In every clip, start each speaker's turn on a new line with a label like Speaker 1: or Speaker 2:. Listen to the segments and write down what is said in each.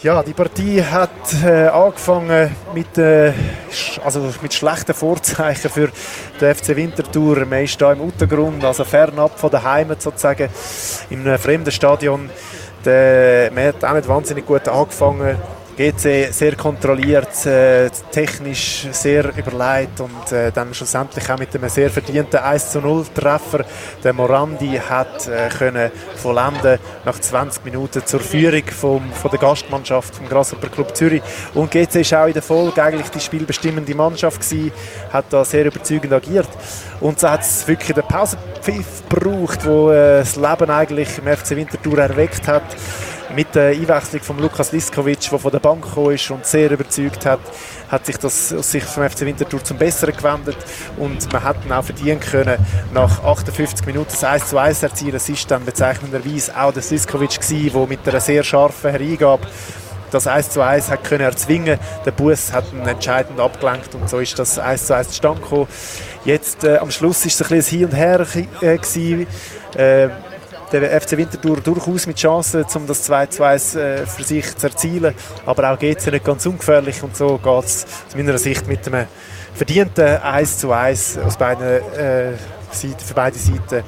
Speaker 1: Ja, die Partie hat angefangen mit schlechten Vorzeichen für den FC Winterthur. Man ist hier im Untergrund, also fernab von der Heimat sozusagen, in einem fremden Stadion. Man hat auch nicht wahnsinnig gut angefangen. GC sehr kontrolliert, technisch sehr überlegt und dann schlussendlich auch mit einem sehr verdienten 1:0-Treffer. Der Morandi hat können vollenden nach 20 Minuten zur Führung von der Gastmannschaft vom Grasshopper Club Zürich. Und GC ist auch in der Folge eigentlich die spielbestimmende Mannschaft gewesen, hat da sehr überzeugend agiert. Und so hat es wirklich den Pausenpfiff gebraucht, wo das Leben eigentlich im FC Winterthur erweckt hat. Mit der Einwechslung von Lukas Liskovic, der von der Bank gekommen ist und sehr überzeugt hat, hat sich das aus Sicht vom FC Winterthur zum Besseren gewendet und man hat dann auch verdienen können, nach 58 Minuten das 1:1 erzielen. Es ist dann bezeichnenderweise auch der Liskovic gewesen, der mit einer sehr scharfen Hereingabe das 1:1 hat können erzwingen. Der Bus hat ihn entscheidend abgelenkt und so ist das 1:1 zustande gekommen. Jetzt am Schluss ist es ein bisschen Hin und Her gewesen. Der FC Winterthur durchaus mit Chancen, um das 2:1 für sich zu erzielen. Aber auch GC nicht ganz ungefährlich. Und so geht es aus meiner Sicht mit einem verdienten 1:1 aus beiden Seiten, für beide Seiten.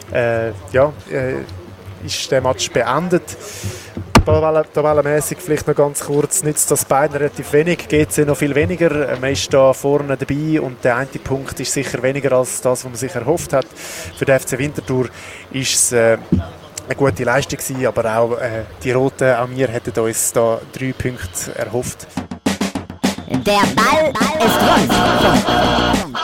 Speaker 1: Ist der Match beendet. Tabellenmässig vielleicht noch ganz kurz, nützt das beiden relativ wenig, GC noch viel weniger, man ist da vorne dabei und der eine Punkt ist sicher weniger als das, was man sich erhofft hat. Für den FC Winterthur ist es eine gute Leistung gewesen, aber auch die Roten, auch wir hätten uns da 3 Punkte erhofft.
Speaker 2: Der Ball ist rund.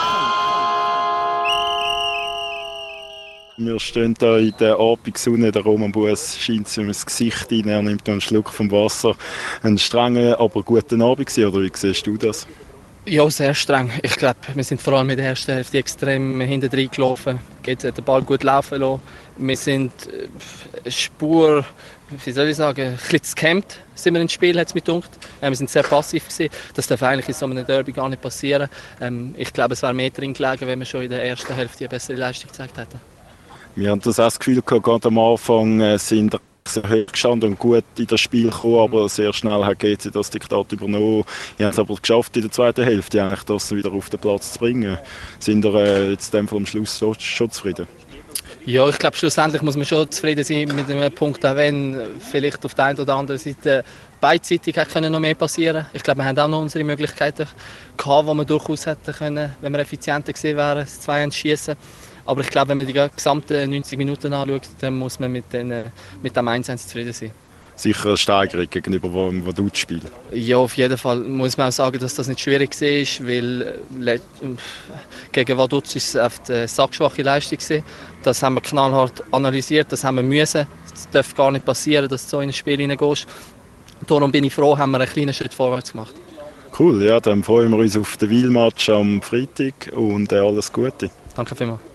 Speaker 3: Wir stehen hier in der Abendsonne, der Roman Buess scheint sich ins Gesicht rein, er nimmt einen Schluck vom Wasser. Ein strenger, aber guter Abend gewesen, oder wie siehst du das?
Speaker 4: Ja, sehr streng. Ich glaube, wir sind vor allem in der ersten Hälfte extrem hinten rein gelaufen. Geht den Ball gut laufen lassen. Wir sind Spur, wie soll ich sagen, ein bisschen gecampt sind wir ins Spiel, hat es mir gedacht. Wir sind sehr passiv gewesen. Das darf eigentlich in so einem Derby gar nicht passieren. Ich glaube, es wäre mehr drin gelegen, wenn wir schon in der ersten Hälfte eine bessere Leistung gezeigt hätten.
Speaker 3: Wir haben das Gefühl gehabt, gerade am Anfang sind sehr hoch gestanden und gut in das Spiel gekommen, aber sehr schnell hat GC das Diktat übernommen. Wir haben es aber geschafft, in der zweiten Hälfte eigentlich das wieder auf den Platz zu bringen. Sind wir jetzt in dem Fall am Schluss schon zufrieden?
Speaker 4: Ja, ich glaube, schlussendlich muss man schon zufrieden sein mit einem Punkt, auch wenn vielleicht auf der einen oder anderen Seite beidseitig noch mehr passieren. Ich glaube, wir haben auch noch unsere Möglichkeiten gehabt, die wir durchaus hätten können, wenn wir effizienter gewesen wären, das 2 schießen. Aber ich glaube, wenn man die gesamten 90 Minuten anschaut, dann muss man mit dem 1:1 zufrieden sein.
Speaker 3: Sicher eine Steigerung gegenüber dem Vaduz-Spiel.
Speaker 4: Ja, auf jeden Fall muss man auch sagen, dass das nicht schwierig war, weil gegen Vaduz ist es eine sackschwache Leistung gewesen. Das haben wir knallhart analysiert, das haben wir müssen. Es darf gar nicht passieren, dass du so in ein Spiel hineingehst. Darum bin ich froh, haben wir einen kleinen Schritt vorwärts gemacht.
Speaker 3: Cool, ja, dann freuen wir uns auf den Wiel-Match am Freitag und alles Gute.
Speaker 4: Danke vielmals.